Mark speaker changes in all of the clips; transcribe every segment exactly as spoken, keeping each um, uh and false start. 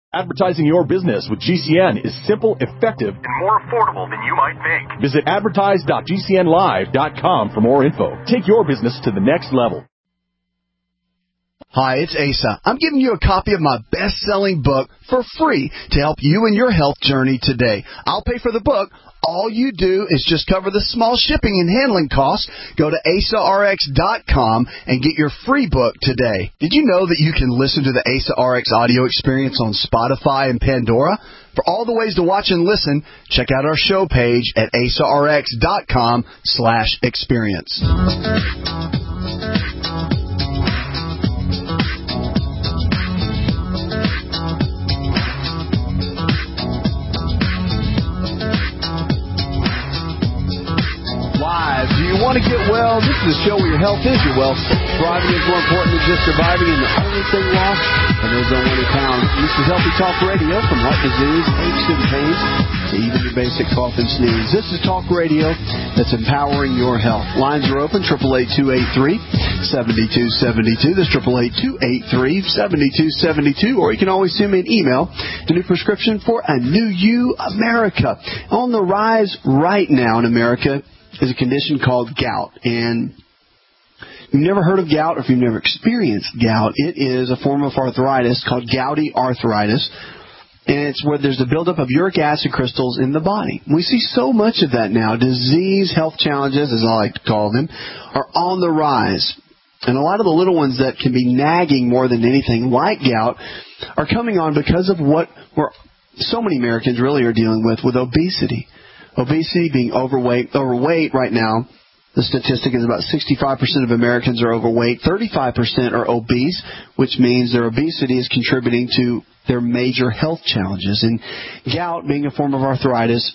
Speaker 1: Advertising your business with G C N is simple, effective, and more affordable than you might think. Visit advertise dot g c n live dot com for more info. Take your business to the next level.
Speaker 2: Hi, it's Asa. I'm giving you a copy of my best-selling book for free to help you in your health journey today. I'll pay for the book. All you do is just cover the small shipping and handling costs. Go to asa r x dot com and get your free book today. Did you know that you can listen to the Asa R X audio experience on Spotify and Pandora? For all the ways to watch and listen, check out our show page at asa r x dot com slash experience. Do you want to get well? This is a show where your health is your wealth. Thriving is more important than just surviving, and the only thing lost are those unwanted pounds. This is Healthy Talk Radio, from heart disease, aches and pains, to even your basic cough and sneeze. This is Talk Radio that's empowering your health. Lines are open, eight eight eight, two eight three, seven two seven two. That's eight eight eight, two eight three, seven two seven two. Or you can always send me an email, the new prescription for a new you, America. On the rise right now in America is a condition called gout. And if you've never heard of gout, or if you've never experienced gout, it is a form of arthritis called gouty arthritis. And it's where there's a buildup of uric acid crystals in the body. We see so much of that now. Disease, health challenges, as I like to call them, are on the rise. And a lot of the little ones that can be nagging more than anything, like gout, are coming on because of what we're, so many Americans really are dealing with, with obesity. Obesity, being overweight. Overweight right now, the statistic is about sixty-five percent of Americans are overweight. thirty-five percent are obese, which means their obesity is contributing to their major health challenges. And gout, being a form of arthritis,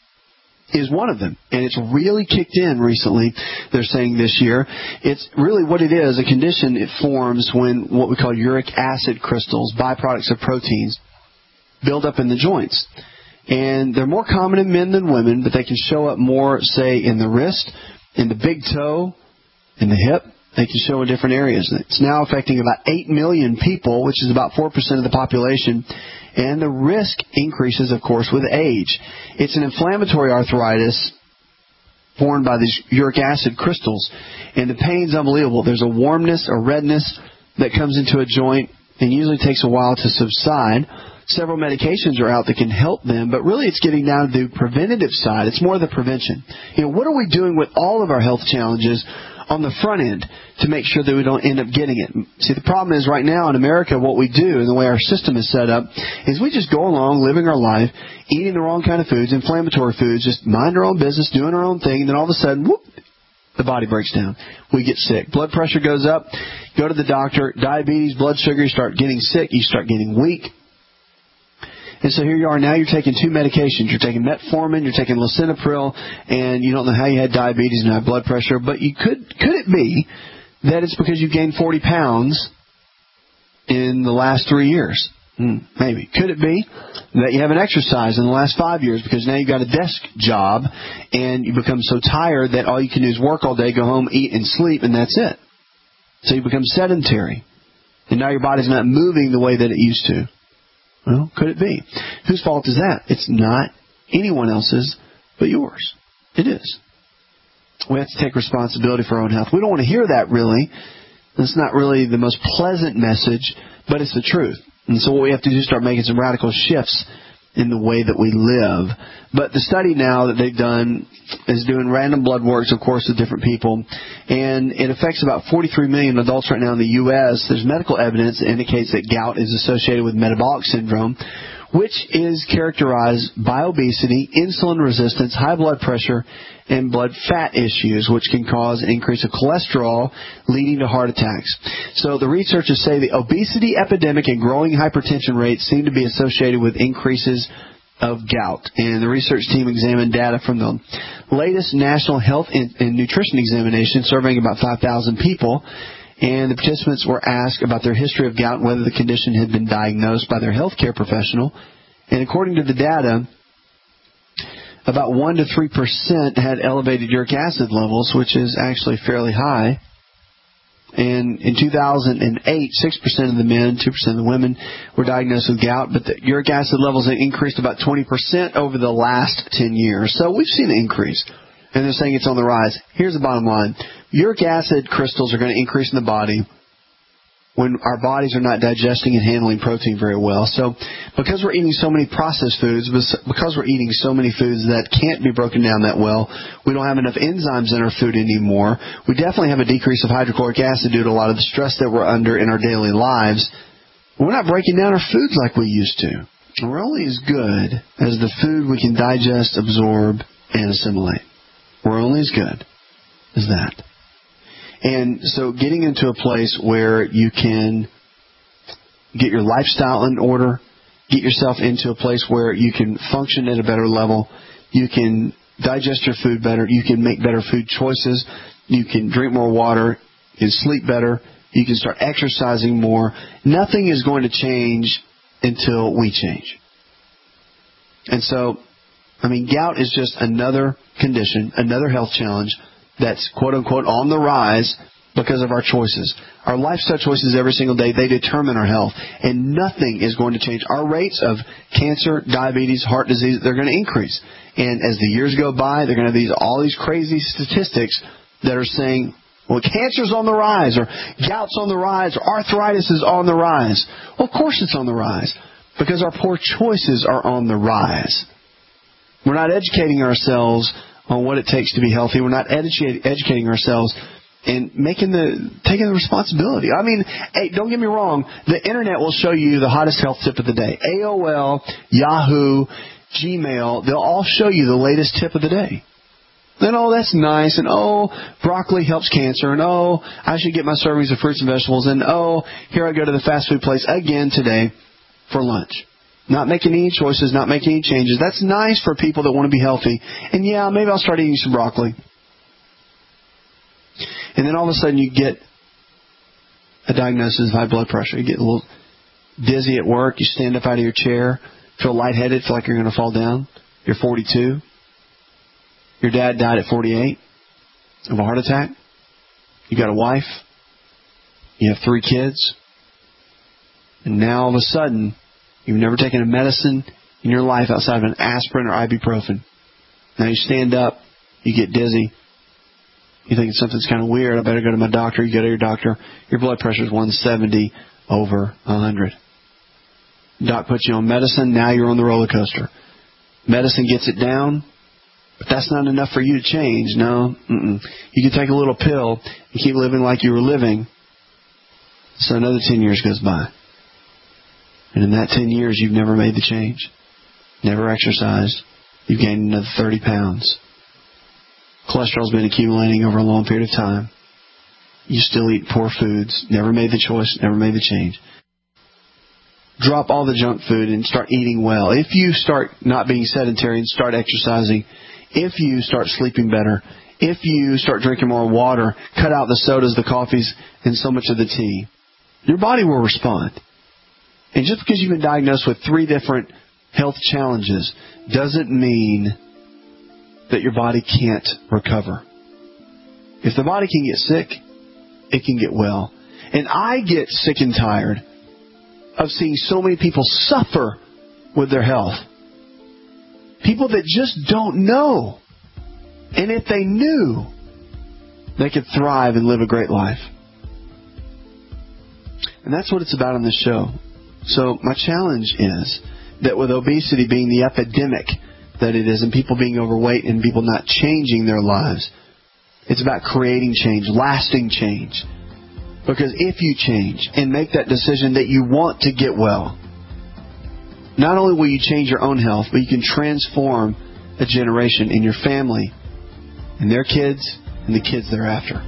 Speaker 2: is one of them. And it's really kicked in recently, they're saying this year. It's really what it is, a condition it forms when what we call uric acid crystals, byproducts of proteins, build up in the joints. And they're more common in men than women, but they can show up more, say, in the wrist, in the big toe, in the hip. They can show in different areas. It's now affecting about eight million people, which is about four percent of the population. And the risk increases, of course, with age. It's an inflammatory arthritis formed by these uric acid crystals. And the pain's unbelievable. There's a warmness, a redness that comes into a joint and usually takes a while to subside. Several medications are out that can help them, but really it's getting down to the preventative side. It's more the prevention. You know, what are we doing with all of our health challenges on the front end to make sure that we don't end up getting it? See, the problem is right now in America, what we do and the way our system is set up is we just go along living our life, eating the wrong kind of foods, inflammatory foods, just mind our own business, doing our own thing, and then all of a sudden, whoop, the body breaks down. We get sick. Blood pressure goes up. Go to the doctor. Diabetes, blood sugar, you start getting sick. You start getting weak. And so here you are now, you're taking two medications. You're taking metformin, you're taking lisinopril, and you don't know how you had diabetes and have blood pressure. But you could could it be that it's because you gained forty pounds in the last three years? Hmm, maybe. Could it be that you haven't exercised in the last five years because now you've got a desk job and you become so tired that all you can do is work all day, go home, eat, and sleep, and that's it. So you become sedentary. And now your body's not moving the way that it used to. Well, could it be? Whose fault is that? It's not anyone else's but yours. It is. We have to take responsibility for our own health. We don't want to hear that, really. It's not really the most pleasant message, but it's the truth. And so what we have to do is start making some radical shifts in the way that we live. But the study now that they've done is doing random blood works, of course, with different people. And it affects about forty-three million adults right now in the U S There's medical evidence that indicates that gout is associated with metabolic syndrome, which is characterized by obesity, insulin resistance, high blood pressure, and blood fat issues, which can cause an increase of cholesterol, leading to heart attacks. So the researchers say the obesity epidemic and growing hypertension rates seem to be associated with increases of gout. And the research team examined data from the latest National Health and Nutrition Examination, surveying about five thousand people. And the participants were asked about their history of gout and whether the condition had been diagnosed by their healthcare professional. And according to the data, about one to three percent had elevated uric acid levels, which is actually fairly high. And in two thousand eight, six percent of the men, two percent of the women were diagnosed with gout, but the uric acid levels have increased about twenty percent over the last ten years. So we've seen an increase. And they're saying it's on the rise. Here's the bottom line. Uric acid crystals are going to increase in the body when our bodies are not digesting and handling protein very well. So because we're eating so many processed foods, because we're eating so many foods that can't be broken down that well, we don't have enough enzymes in our food anymore. We definitely have a decrease of hydrochloric acid due to a lot of the stress that we're under in our daily lives. We're not breaking down our foods like we used to. We're only as good as the food we can digest, absorb, and assimilate. We're only as good as that. And so getting into a place where you can get your lifestyle in order, get yourself into a place where you can function at a better level, you can digest your food better, you can make better food choices, you can drink more water, you can sleep better, you can start exercising more. Nothing is going to change until we change. And so, I mean, gout is just another condition, another health challenge that's quote-unquote on the rise because of our choices. Our lifestyle choices every single day, they determine our health. And nothing is going to change. Our rates of cancer, diabetes, heart disease, they're going to increase. And as the years go by, they're going to have these all these crazy statistics that are saying, well, cancer's on the rise, or gout's on the rise, or arthritis is on the rise. Well, of course it's on the rise, because our poor choices are on the rise. We're not educating ourselves on what it takes to be healthy. We're not edu- educating ourselves and making the taking the responsibility. I mean, hey, don't get me wrong. The Internet will show you the hottest health tip of the day. A O L, Yahoo, Gmail, they'll all show you the latest tip of the day. Then, oh, that's nice, and oh, broccoli helps cancer, and oh, I should get my servings of fruits and vegetables, and oh, here I go to the fast food place again today for lunch. Not making any choices, not making any changes. That's nice for people that want to be healthy. And yeah, maybe I'll start eating some broccoli. And then all of a sudden you get a diagnosis of high blood pressure. You get a little dizzy at work. You stand up out of your chair, feel lightheaded, feel like you're going to fall down. You're forty-two. Your dad died at forty-eight of a heart attack. You got a wife. You have three kids. And now all of a sudden, you've never taken a medicine in your life outside of an aspirin or ibuprofen. Now you stand up, you get dizzy. You think something's kind of weird. I better go to my doctor. You go to your doctor. Your blood pressure is one seventy over one hundred. Doc puts you on medicine. Now you're on the roller coaster. Medicine gets it down, but that's not enough for you to change. No. Mm-mm. You can take a little pill and keep living like you were living. So another ten years goes by. And in that ten years, you've never made the change. Never exercised. You've gained another thirty pounds. Cholesterol's been accumulating over a long period of time. You still eat poor foods. Never made the choice. Never made the change. Drop all the junk food and start eating well. If you start not being sedentary and start exercising, if you start sleeping better, if you start drinking more water, cut out the sodas, the coffees, and so much of the tea, your body will respond. And just because you've been diagnosed with three different health challenges doesn't mean that your body can't recover. If the body can get sick, it can get well. And I get sick and tired of seeing so many people suffer with their health. People that just don't know. And if they knew, they could thrive and live a great life. And that's what it's about on this show. So my challenge is that with obesity being the epidemic that it is, and people being overweight and people not changing their lives, it's about creating change, lasting change. Because if you change and make that decision that you want to get well, not only will you change your own health, but you can transform a generation in your family and their kids and the kids thereafter.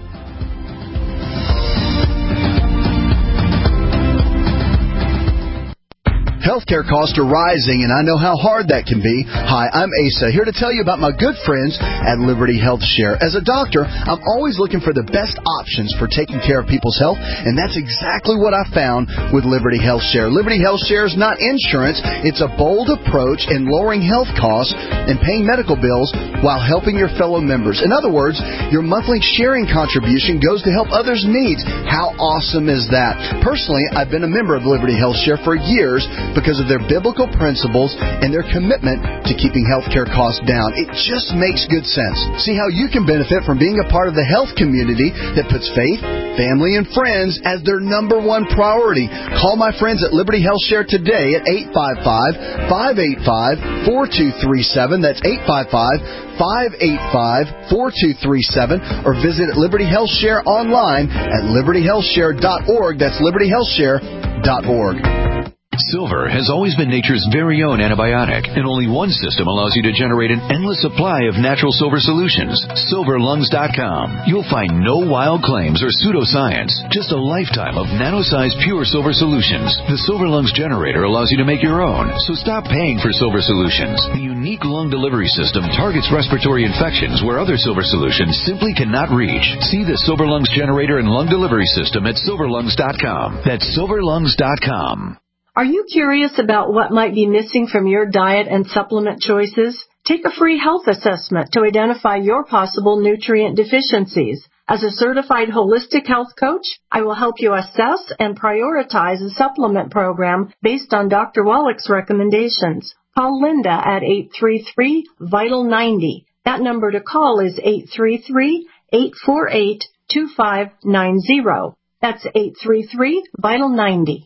Speaker 2: Healthcare costs are rising, and I know how hard that can be. Hi, I'm Asa, here to tell you about my good friends at Liberty Health Share. As a doctor, I'm always looking for the best options for taking care of people's health, and that's exactly what I found with Liberty Health Share. Liberty Health Share is not insurance. It's a bold approach in lowering health costs and paying medical bills while helping your fellow members. In other words, your monthly sharing contribution goes to help others' needs. How awesome is that? Personally, I've been a member of Liberty Health Share for years because of their biblical principles and their commitment to keeping healthcare costs down. It just makes good sense. See how you can benefit from being a part of the health community that puts faith, family, and friends as their number one priority. Call my friends at Liberty Health Share today at eight five five, five eight five, four two three seven. That's eight five five, five eight five, four two three seven. Or visit Liberty Health Share online at liberty health share dot org. That's liberty health share dot org.
Speaker 3: Silver has always been nature's very own antibiotic, and only one system allows you to generate an endless supply of natural silver solutions. silver lungs dot com. You'll find no wild claims or pseudoscience, just a lifetime of nano-sized pure silver solutions. The Silver Lungs generator allows you to make your own, so stop paying for silver solutions. The unique lung delivery system targets respiratory infections where other silver solutions simply cannot reach. See the Silver Lungs generator and lung delivery system at silver lungs dot com. That's silver lungs dot com.
Speaker 4: Are you curious about what might be missing from your diet and supplement choices? Take a free health assessment to identify your possible nutrient deficiencies. As a certified holistic health coach, I will help you assess and prioritize a supplement program based on Doctor Wallach's recommendations. Call Linda at eight three three, vital ninety. That number to call is eight three three, eight four eight, two five nine zero. That's eight three three, vital ninety.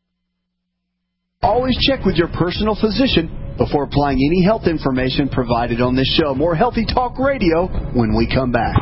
Speaker 2: Always check with your personal physician before applying any health information provided on this show. More Healthy Talk Radio when we come back.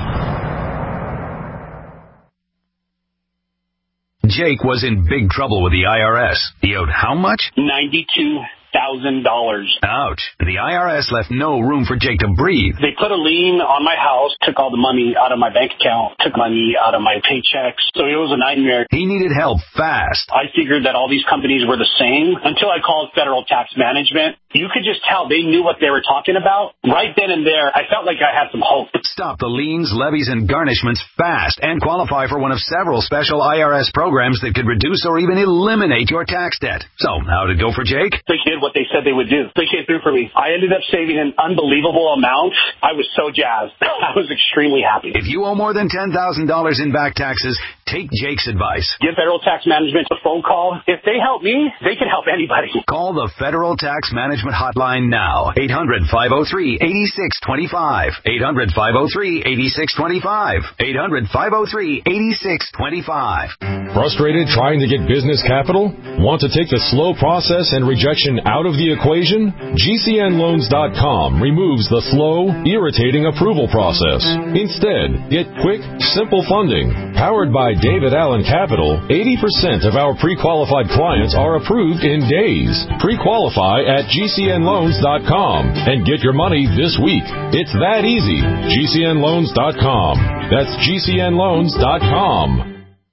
Speaker 5: Jake was in big trouble with the I R S. He owed how much?
Speaker 6: ninety-two thousand dollars.
Speaker 5: Ouch. The I R S left no room for Jake to breathe.
Speaker 6: They put a lien on my house, took all the money out of my bank account, took money out of my paychecks. So it was a nightmare.
Speaker 5: He needed help fast.
Speaker 6: I figured that all these companies were the same until I called Federal Tax Management. You could just tell they knew what they were talking about. Right then and there, I felt like I had some hope.
Speaker 5: Stop the liens, levies, and garnishments fast and qualify for one of several special I R S programs that could reduce or even eliminate your tax debt. So, how'd it go for Jake?
Speaker 6: They did what they said they would do. They came through for me. I ended up saving an unbelievable amount. I was so jazzed. I was extremely happy.
Speaker 5: If you owe more than ten thousand dollars in back taxes, take Jake's advice.
Speaker 6: Give Federal Tax Management a phone call. If they help me, they can help anybody.
Speaker 5: Call the Federal Tax Management Hotline now. eight hundred, five oh three, eight six two five. eight hundred, five oh three, eight six two five. eight hundred, five oh three, eight six two five.
Speaker 7: Frustrated trying to get business capital? Want to take the slow process and rejection out of the equation? G C N loans dot com removes the slow, irritating approval process. Instead, get quick, simple funding. Powered by David Allen Capital, eighty percent of our pre-qualified clients are approved in days. Pre-qualify at G C N loans dot com and get your money this week. It's that easy. G C N loans dot com. That's G C N loans dot com.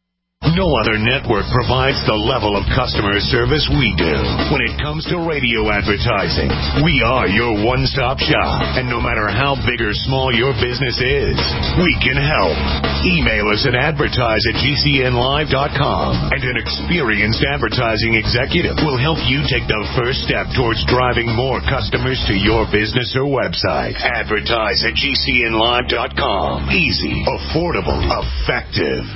Speaker 8: No other network provides the level of customer service we do. When it comes to radio advertising, we are your one-stop shop. And no matter how big or small your business is, we can help. Email us at advertise at G C N live dot com, and an experienced advertising executive will help you take the first step towards driving more customers to your business or website. Advertise at G C N live dot com. Easy, affordable, effective.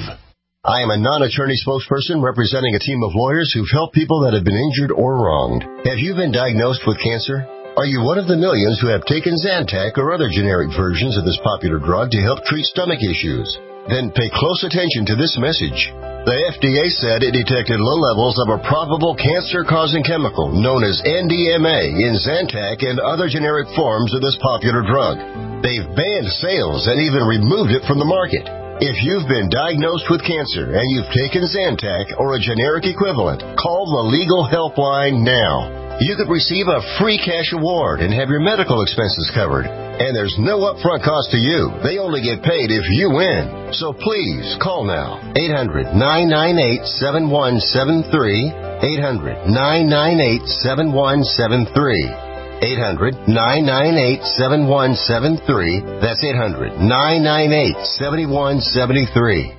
Speaker 9: I am a non-attorney spokesperson representing a team of lawyers who've helped people that have been injured or wronged. Have you been diagnosed with cancer? Are you one of the millions who have taken Zantac or other generic versions of this popular drug to help treat stomach issues? Then pay close attention to this message. The F D A said it detected low levels of a probable cancer-causing chemical known as N D M A in Zantac and other generic forms of this popular drug. They've banned sales and even removed it from the market. If you've been diagnosed with cancer and you've taken Zantac or a generic equivalent, call the Legal Helpline now. You could receive a free cash award and have your medical expenses covered. And there's no upfront cost to you. They only get paid if you win. So please call now. eight hundred, nine nine eight, seven one seven three. eight hundred, nine nine eight, seven one seven three. eight hundred, nine nine eight, seven one seven three. That's eight hundred, nine nine eight, seven one seven three.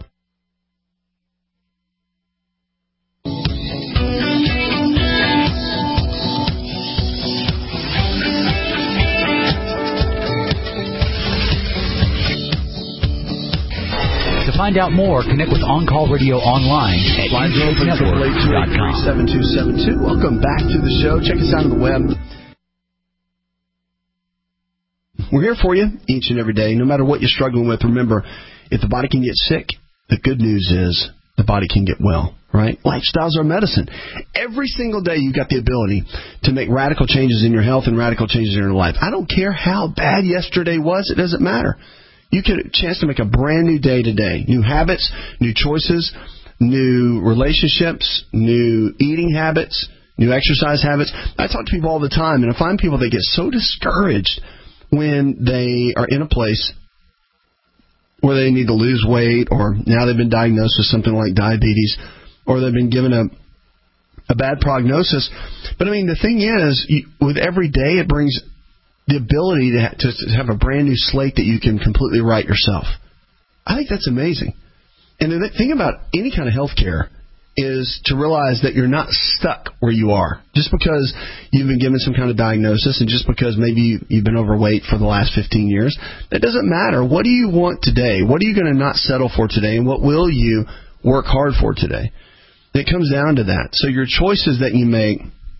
Speaker 10: To find out more, connect with On Call Radio online at
Speaker 2: Lines are open triple eight two eight three seven two seven two. Welcome back to the show. Check us out on the web. We're here for you each and every day, no matter what you're struggling with. Remember, if the body can get sick, the good news is the body can get well, right? Lifestyles are medicine. Every single day you've got the ability to make radical changes in your health and radical changes in your life. I don't care how bad yesterday was. It doesn't matter. You get a chance to make a brand new day today. New habits, new choices, new relationships, new eating habits, new exercise habits. I talk to people all the time, and I find people that get so discouraged when they are in a place where they need to lose weight, or now they've been diagnosed with something like diabetes, or they've been given a a bad prognosis. But, I mean, the thing is, you, with every day, it brings the ability to, to, to have a brand new slate that you can completely write yourself. I think that's amazing. And the thing about any kind of health care is to realize that you're not stuck where you are. Just because you've been given some kind of diagnosis and just because maybe you, you've been overweight for the last fifteen years, that doesn't matter. What do you want today? What are you going to not settle for today? And what will you work hard for today? It comes down to that. So your choices that you make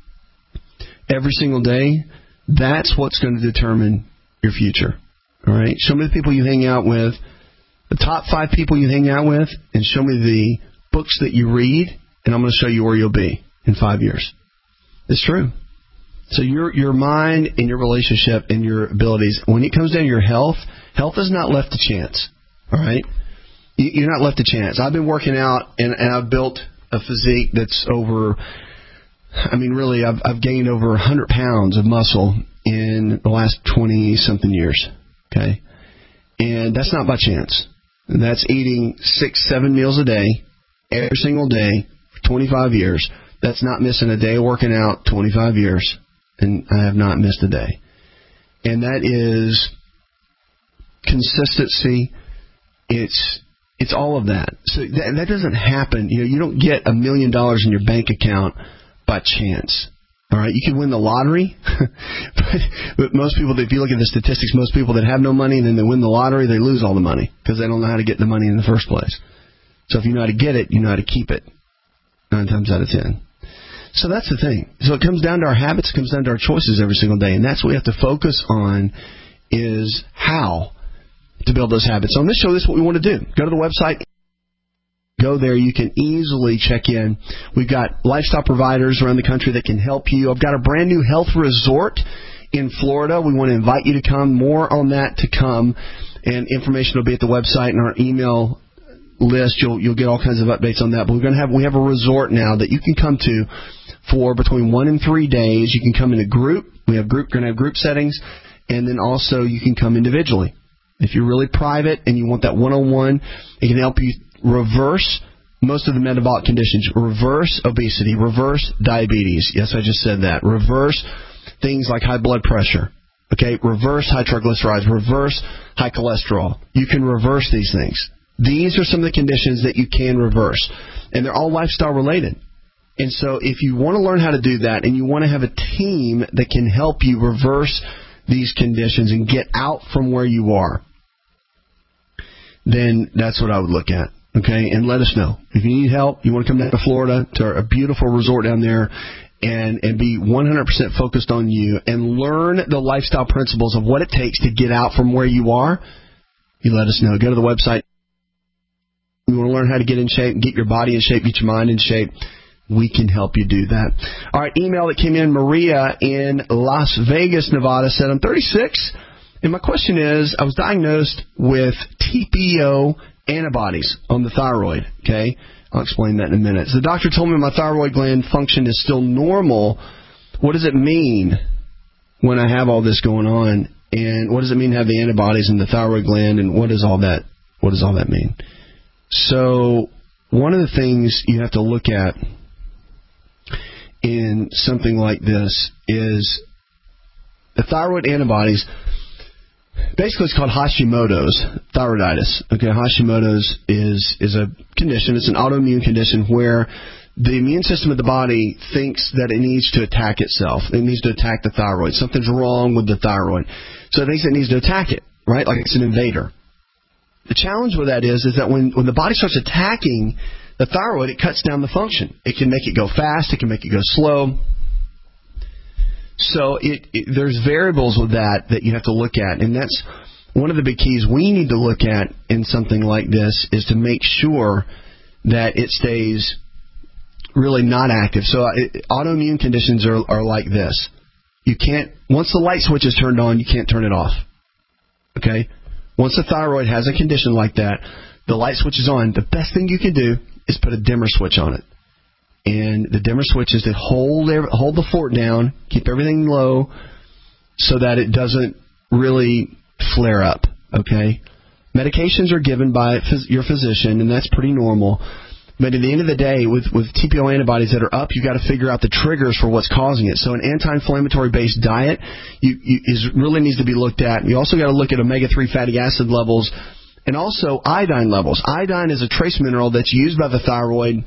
Speaker 2: every single day, that's what's going to determine your future. All right? Show me the people you hang out with, the top five people you hang out with, and show me the books that you read, and I'm going to show you where you'll be in five years. It's true. So your your mind and your relationship and your abilities, when it comes down to your health, health is not left to chance. All right? You're not left to chance. I've been working out, and, and I've built a physique that's over, I mean, really, I've, I've gained over one hundred pounds of muscle in the last twenty-something years. Okay? And that's not by chance. That's eating six, seven meals a day, every single day, for twenty-five years. That's not missing a day of working out, twenty-five years. And I have not missed a day. And that is consistency. It's it's all of that. So that, that doesn't happen. You know, you don't get a million dollars in your bank account by chance. All right, you can win the lottery, but, but most people, if you look at the statistics, most people that have no money and then they win the lottery, they lose all the money because they don't know how to get the money in the first place. So if you know how to get it, you know how to keep it nine times out of ten. So that's the thing. So it comes down to our habits, it comes down to our choices every single day, and that's what we have to focus on is how to build those habits. So on this show, this is what we want to do. Go to the website. Go there. You can easily check in. We've got lifestyle providers around the country that can help you. I've got a brand new health resort in Florida. We want to invite you to come. More on that to come. And information will be at the website and our email list. You'll you'll get all kinds of updates on that. But we're going to have we have a resort now that you can come to for between one and three days. You can come in a group. We have group going to have group settings, and then also you can come individually. If you're really private and you want that one-on-one, it can help you reverse most of the metabolic conditions, reverse obesity, reverse diabetes. Yes, I just said that. Reverse things like high blood pressure. Okay, reverse high triglycerides, reverse high cholesterol. You can reverse these things. These are some of the conditions that you can reverse, and they're all lifestyle related. And so if you want to learn how to do that and you want to have a team that can help you reverse these conditions and get out from where you are, then that's what I would look at. Okay, and let us know. If you need help, you want to come down to Florida, to our, a beautiful resort down there, and, and be one hundred percent focused on you and learn the lifestyle principles of what it takes to get out from where you are, you let us know. Go to the website. You want to learn how to get in shape, get your body in shape, get your mind in shape, we can help you do that. All right, email that came in, Maria in Las Vegas, Nevada, said, I'm thirty-six, and my question is, I was diagnosed with T P O antibodies on the thyroid, okay? I'll explain that in a minute. So the doctor told me my thyroid gland function is still normal. What does it mean when I have all this going on? And what does it mean to have the antibodies in the thyroid gland? And what does all that, what does all that mean? So one of the things you have to look at in something like this is the thyroid antibodies. Basically, it's called Hashimoto's thyroiditis. Okay, Hashimoto's is is a condition. It's an autoimmune condition where the immune system of the body thinks that it needs to attack itself. It needs to attack the thyroid. Something's wrong with the thyroid. So it thinks it needs to attack it, right? Like it's an invader. The challenge with that is, is that when, when the body starts attacking the thyroid, it cuts down the function. It can make it go fast. It can make it go slow. So it, it, there's variables with that that you have to look at. And that's one of the big keys we need to look at in something like this is to make sure that it stays really not active. So it, autoimmune conditions are, are like this. You can't, once the light switch is turned on, you can't turn it off. Okay? Once the thyroid has a condition like that, the light switch is on. The best thing you can do is put a dimmer switch on it. And the dimmer switch is to hold hold the fort down, keep everything low so that it doesn't really flare up. Okay? Medications are given by phys- your physician, and that's pretty normal. But at the end of the day, with, with T P O antibodies that are up, you've got to figure out the triggers for what's causing it. So an anti-inflammatory-based diet you, you, is really needs to be looked at. You also got to look at omega three fatty acid levels and also iodine levels. Iodine is a trace mineral that's used by the thyroid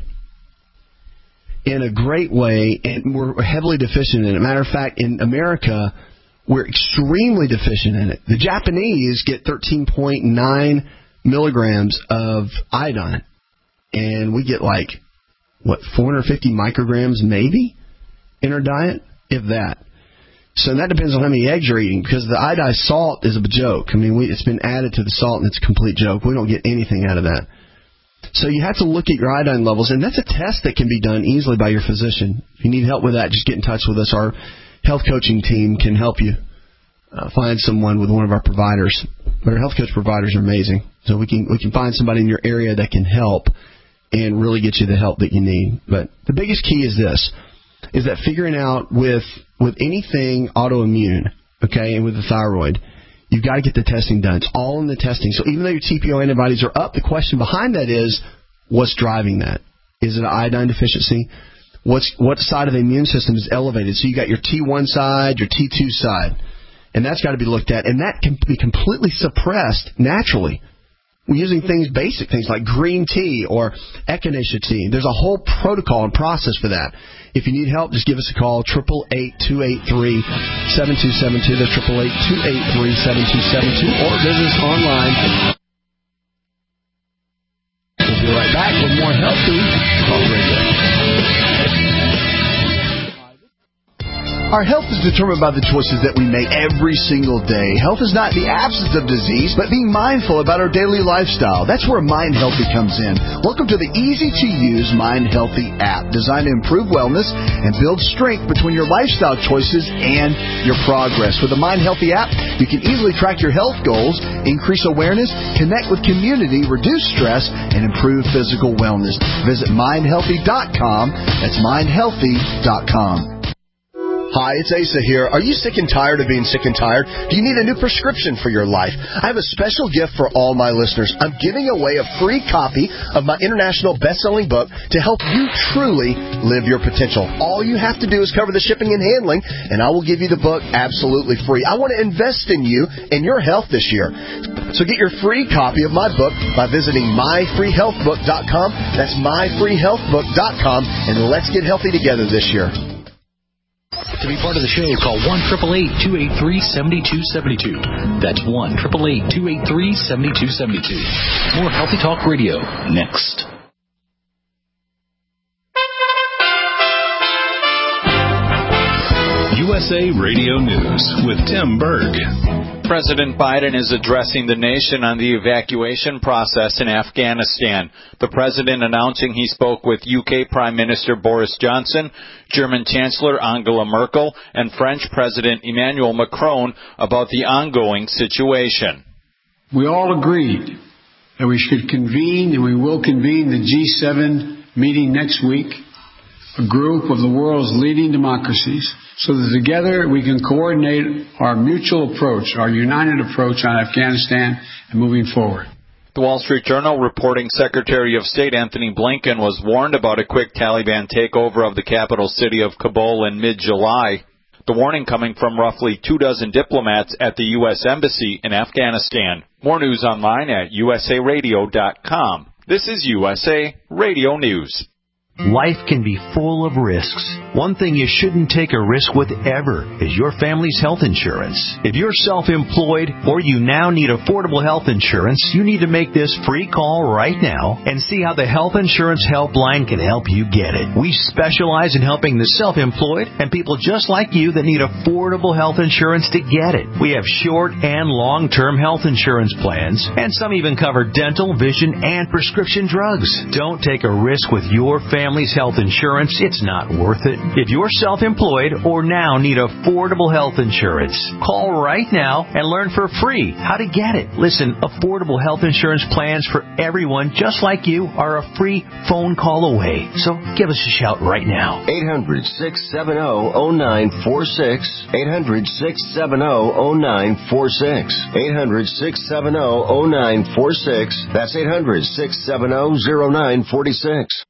Speaker 2: in a great way, and we're heavily deficient in it. Matter of fact, in America, we're extremely deficient in it. The Japanese get thirteen point nine milligrams of iodine. And we get like, what, four hundred fifty micrograms maybe in our diet, if that. So that depends on how many eggs you're eating, because the iodized salt is a joke. I mean, we, it's been added to the salt, and it's a complete joke. We don't get anything out of that. So you have to look at your iodine levels, and that's a test that can be done easily by your physician. If you need help with that, just get in touch with us. Our health coaching team can help you uh, find someone with one of our providers. But our health coach providers are amazing. So we can we can find somebody in your area that can help and really get you the help that you need. But the biggest key is this, is that figuring out with with anything autoimmune, okay, and with the thyroid, you've got to get the testing done. It's all in the testing. So even though your T P O antibodies are up, the question behind that is, what's driving that? Is it an iodine deficiency? What's what side of the immune system is elevated? So you got your T one side, your T two side, and that's got to be looked at. And that can be completely suppressed naturally. We're using things, basic things like green tea or echinacea tea. There's a whole protocol and process for that. If you need help, just give us a call, eight eight eight, two eight three, seven two seven two. That's eight eight eight, two eight three, seven two seven two. Or visit us online. We'll be right back with more Healthy Talk Radio. Our health is determined by the choices that we make every single day. Health is not the absence of disease, but being mindful about our daily lifestyle. That's where Mind Healthy comes in. Welcome to the easy-to-use Mind Healthy app, designed to improve wellness and build strength between your lifestyle choices and your progress. With the Mind Healthy app, you can easily track your health goals, increase awareness, connect with community, reduce stress, and improve physical wellness. Visit mind healthy dot com. That's mind healthy dot com. Hi, it's Asa here. Are you sick and tired of being sick and tired? Do you need a new prescription for your life? I have a special gift for all my listeners. I'm giving away a free copy of my international best-selling book to help you truly live your potential. All you have to do is cover the shipping and handling, and I will give you the book absolutely free. I want to invest in you and your health this year. So get your free copy of my book by visiting my free health book dot com. That's my free health book dot com, and let's get healthy together this year.
Speaker 10: To be part of the show, call one eight eight eight, two eight three, seven two seven two. That's one eight eight eight, two eight three, seven two seven two. More Healthy Talk Radio next.
Speaker 8: U S A Radio News with Tim Berg.
Speaker 11: President Biden is addressing the nation on the evacuation process in Afghanistan. The president announcing he spoke with U K Prime Minister Boris Johnson, German Chancellor Angela Merkel, and French President Emmanuel Macron about the ongoing situation.
Speaker 12: We all agreed that we should convene, and we will convene, the G seven meeting next week, a group of the world's leading democracies, so that together we can coordinate our mutual approach, our united approach on Afghanistan and moving forward.
Speaker 11: The Wall Street Journal reporting Secretary of State Anthony Blinken was warned about a quick Taliban takeover of the capital city of Kabul in mid-July. The warning coming from roughly two dozen diplomats at the U S Embassy in Afghanistan. More news online at U S A radio dot com. This is U S A Radio News.
Speaker 13: Life can be full of risks. One thing you shouldn't take a risk with ever is your family's health insurance. If you're self-employed or you now need affordable health insurance, you need to make this free call right now and see how the Health Insurance Helpline can help you get it. We specialize in helping the self-employed and people just like you that need affordable health insurance to get it. We have short and long-term health insurance plans, and some even cover dental, vision, and prescription drugs. Don't take a risk with your family. Family's health insurance, it's not worth it. If you're self-employed or now need affordable health insurance, call right now and learn for free how to get it. Listen, affordable health insurance plans for everyone just like you are a free phone call away. So give us a shout right now.
Speaker 9: eight hundred, six seven zero, zero nine four six. eight hundred, six seven zero, zero nine four six. eight hundred, six seven zero, zero nine four six. That's eight hundred, six seven zero, zero nine four six.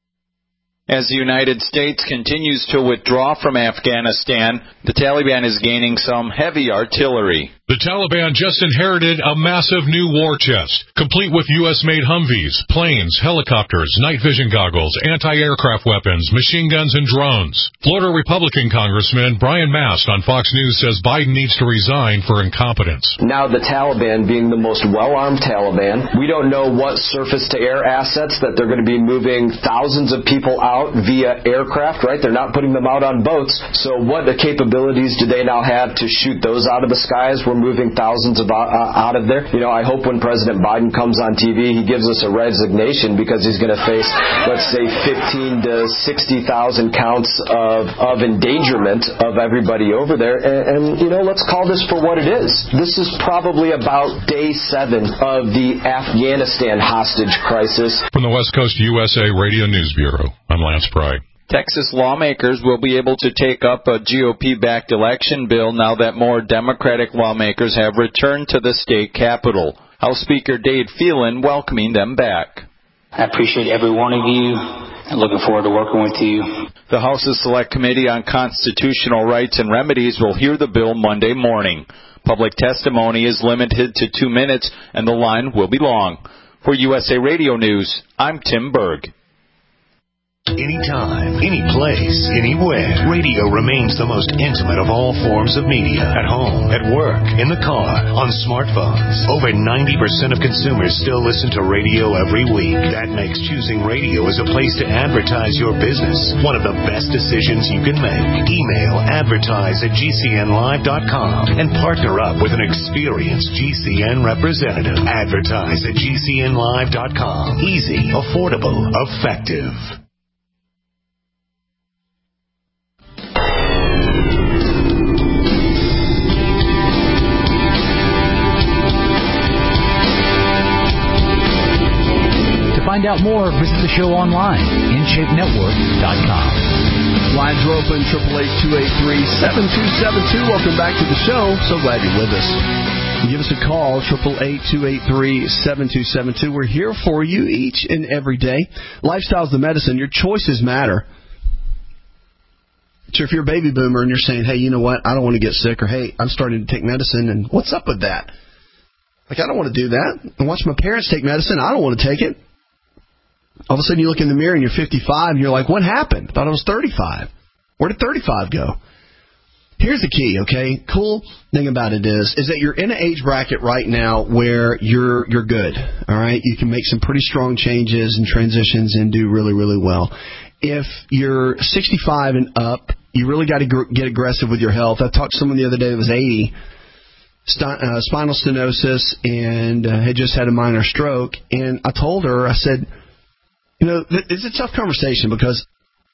Speaker 11: As the United States continues to withdraw from Afghanistan, the Taliban is gaining some heavy artillery.
Speaker 7: The Taliban just inherited a massive new war chest, complete with U S-made Humvees, planes, helicopters, night vision goggles, anti-aircraft weapons, machine guns, and drones. Florida Republican Congressman Brian Mast on Fox News says Biden needs to resign for incompetence.
Speaker 14: Now the Taliban being the most well-armed Taliban, we don't know what surface-to-air assets that they're going to be moving thousands of people out via aircraft, right? They're not putting them out on boats. So what capabilities do they now have to shoot those out of the skies? We're moving thousands of uh, out of there. You know, I hope when President Biden comes on T V, he gives us a resignation because he's going to face, let's say, fifteen to sixty thousand counts of, of endangerment of everybody over there. And, and, you know, let's call this for what it is. This is probably about day seven of the Afghanistan hostage crisis.
Speaker 7: From the West Coast U S A Radio News Bureau, I'm Lance Pry.
Speaker 11: Texas lawmakers will be able to take up a G O P-backed election bill now that more Democratic lawmakers have returned to the state capitol. House Speaker Dade Phelan welcoming them back.
Speaker 15: I appreciate every one of you and looking forward to working with you.
Speaker 11: The House's Select Committee on Constitutional Rights and Remedies will hear the bill Monday morning. Public testimony is limited to two minutes and the line will be long. For U S A Radio News, I'm Tim Berg.
Speaker 8: Anytime, any place, anywhere. Radio remains the most intimate of all forms of media. At home, at work, in the car, on smartphones. Over ninety percent of consumers still listen to radio every week. That makes choosing radio as a place to advertise your business one of the best decisions you can make. Email advertise at G C N live dot com and partner up with an experienced G C N representative. Advertise at G C N live dot com. Easy, affordable, effective.
Speaker 10: Find out more, visit the show online, in shape network dot com.
Speaker 2: Lines are open, eight eight eight, two eight three, seven two seven two. Welcome back to the show. So glad you're with us. Give us a call, eight eight eight, two eight three, seven two seven two. We're here for you each and every day. Lifestyle's the medicine. Your choices matter. So if you're a baby boomer and you're saying, hey, you know what, I don't want to get sick, or hey, I'm starting to take medicine, and what's up with that? Like, I don't want to do that. I watch my parents take medicine. I don't want to take it. All of a sudden you look in the mirror and you're fifty-five and you're like, what happened? I thought I was thirty-five. Where did thirty-five go? Here's the key, okay? Cool thing about it is, is that you're in an age bracket right now where you're you're good, all right? You can make some pretty strong changes and transitions and do really, really well. If you're sixty-five and up, you really got to gr- get aggressive with your health. I talked to someone the other day that was eighty, st- uh, spinal stenosis, and uh, had just had a minor stroke. And I told her, I said, you know, it's a tough conversation because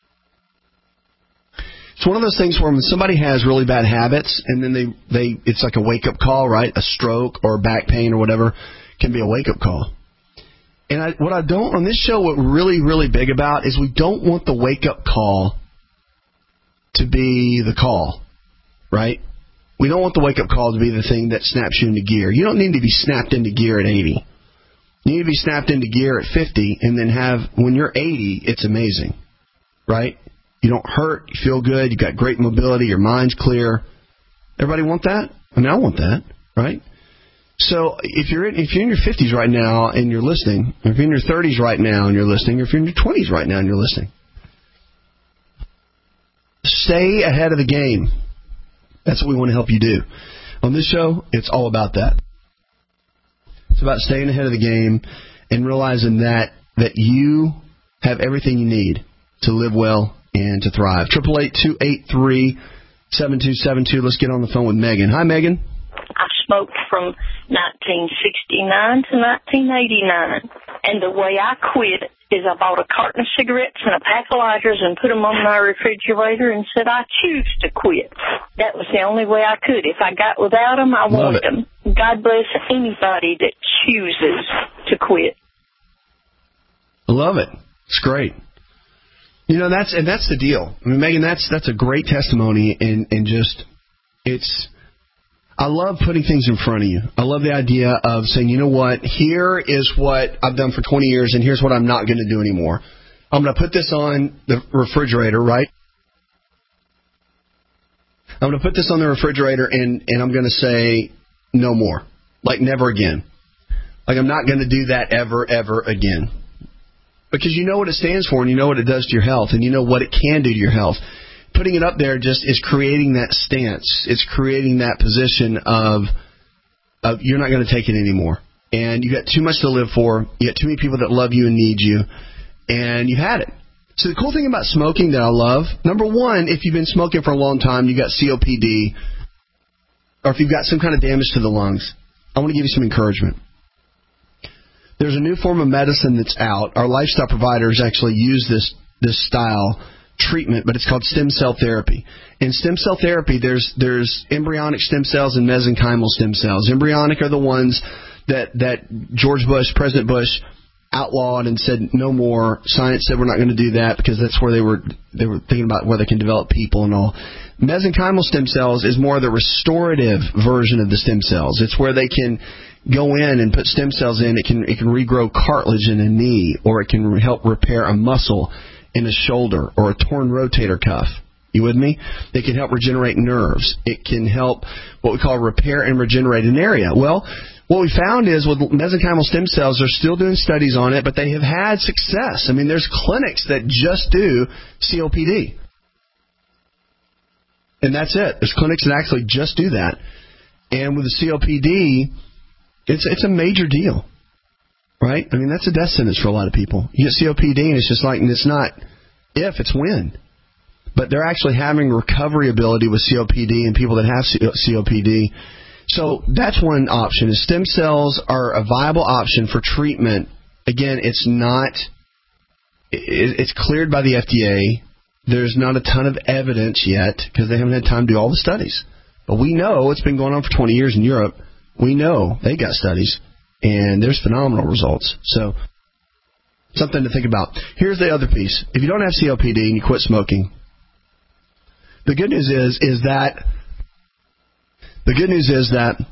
Speaker 2: it's one of those things where when somebody has really bad habits and then they, they it's like a wake-up call, right? A stroke or back pain or whatever can be a wake-up call. And I, what I don't, on this show, what we're really, really big about is we don't want the wake-up call to be the call, right? We don't want the wake-up call to be the thing that snaps you into gear. You don't need to be snapped into gear at eighty. You need to be snapped into gear at fifty, and then have, when you're eighty, it's amazing, right? You don't hurt, you feel good, you've got great mobility, your mind's clear. Everybody want that? I mean, I want that, right? So if you're in, if you're in your fifties right now and you're listening, or if you're in your thirties right now and you're listening, or if you're in your twenties right now and you're listening, stay ahead of the game. That's what we want to help you do. On this show, it's all about that. It's about staying ahead of the game and realizing that that you have everything you need to live well and to thrive. Triple eight two eight three seven two seven two. Let's get on the phone with Megan. Hi, Megan.
Speaker 16: I smoked from nineteen sixty-nine to nineteen eighty-nine, and the way I quit is I bought a carton of cigarettes and a pack of lighters and put them on my refrigerator and said I choose to quit. That was the only way I could. If I got without them, I wanted them. God bless anybody that chooses to quit.
Speaker 2: I love it. It's great. You know, that's and that's the deal. I mean, Megan, that's that's a great testimony, and, and just it's. I love putting things in front of you. I love the idea of saying, you know what, here is what I've done for twenty years, and here's what I'm not going to do anymore. I'm going to put this on the refrigerator, right? I'm going to put this on the refrigerator, and, and I'm going to say no more. Like never again. Like I'm not going to do that ever, ever again. Because you know what it stands for, and you know what it does to your health, and you know what it can do to your health. Putting it up there just is creating that stance. It's creating that position of, of you're not going to take it anymore. And you got too much to live for. You got too many people that love you and need you. And you've had it. So the cool thing about smoking that I love, number one, if you've been smoking for a long time, you got C O P D, or if you've got some kind of damage to the lungs, I want to give you some encouragement. There's a new form of medicine that's out. Our lifestyle providers actually use this this style treatment, but it's called stem cell therapy. In stem cell therapy, there's there's embryonic stem cells and mesenchymal stem cells. Embryonic are the ones that that George Bush, President Bush, outlawed and said no more. Science said we're not going to do that because that's where they were they were thinking about where they can develop people and all. Mesenchymal stem cells is more the restorative version of the stem cells. It's where they can go in and put stem cells in. It can it can regrow cartilage in a knee, or it can help repair a muscle in a shoulder or a torn rotator cuff. You with me? It can help regenerate nerves. It can help what we call repair and regenerate an area. Well, what we found is with mesenchymal stem cells, they're still doing studies on it, but they have had success. I mean, there's clinics that just do C O P D. And that's it. There's clinics that actually just do that. And with the C O P D, it's it's a major deal. Right? I mean, that's a death sentence for a lot of people. You get C O P D, and it's just like, and it's not if, it's when. But they're actually having recovery ability with C O P D and people that have C O P D. So that's one option. Is stem cells are a viable option for treatment. Again, it's not, it's cleared by the F D A. There's not a ton of evidence yet because they haven't had time to do all the studies. But we know it's been going on for twenty years in Europe. We know they got studies. And there's phenomenal results. So, something to think about. Here's the other piece. If you don't have C O P D and you quit smoking, the good news is is that the good news is that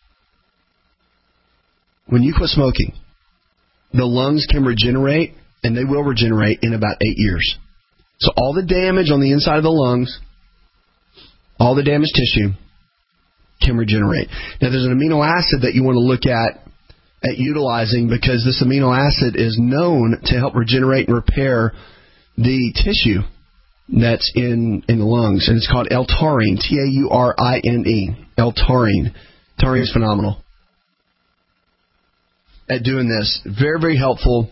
Speaker 2: when you quit smoking, the lungs can regenerate, and they will regenerate in about eight years. So all the damage on the inside of the lungs, all the damaged tissue, can regenerate. Now, there's an amino acid that you want to look at at utilizing, because this amino acid is known to help regenerate and repair the tissue that's in, in the lungs. And it's called L-taurine, T A U R I N E, L-taurine. Taurine is phenomenal at doing this. Very, very helpful,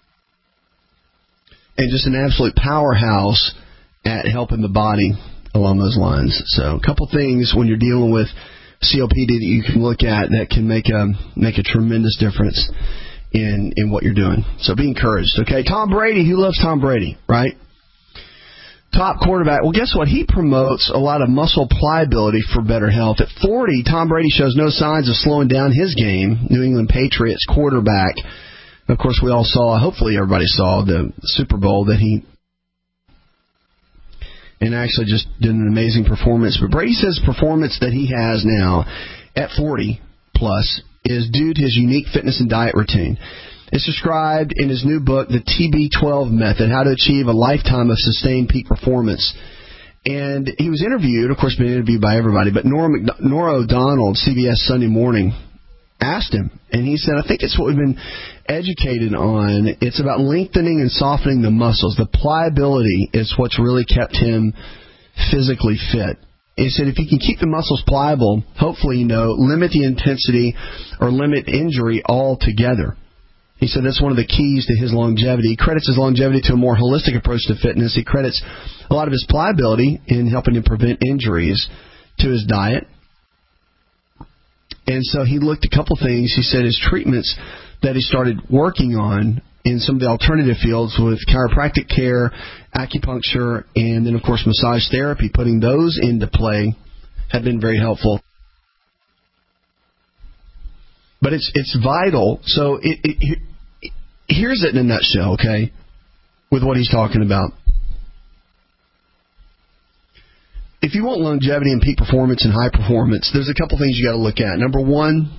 Speaker 2: and just an absolute powerhouse at helping the body along those lines. So a couple things when you're dealing with C O P D that you can look at that can make a make a tremendous difference in in what you're doing. So be encouraged, okay? Tom Brady, who loves Tom Brady, right? Top quarterback. Well, guess what? He promotes a lot of muscle pliability for better health. At forty, Tom Brady shows no signs of slowing down his game. New England Patriots quarterback. Of course, we all saw, hopefully everybody saw the Super Bowl that he and actually just did an amazing performance. But Brady says the performance that he has now at forty plus is due to his unique fitness and diet routine. It's described in his new book, The T B twelve Method, How to Achieve a Lifetime of Sustained Peak Performance. And he was interviewed, of course, been interviewed by everybody, but Nora, McD- Nora O'Donnell, C B S Sunday Morning, asked him, and he said, I think it's what we've been educated on. It's about lengthening and softening the muscles. The pliability is what's really kept him physically fit. He said if you can keep the muscles pliable, hopefully, you know, limit the intensity or limit injury altogether. He said that's one of the keys to his longevity. He credits his longevity to a more holistic approach to fitness. He credits a lot of his pliability in helping him prevent injuries to his diet. And so he looked at a couple things. He said his treatments that he started working on in some of the alternative fields with chiropractic care, acupuncture, and then, of course, massage therapy, putting those into play have been very helpful. But it's it's vital. So it, it, it, here's it in a nutshell, okay, with what he's talking about. If you want longevity and peak performance and high performance, there's a couple things you got to look at. Number one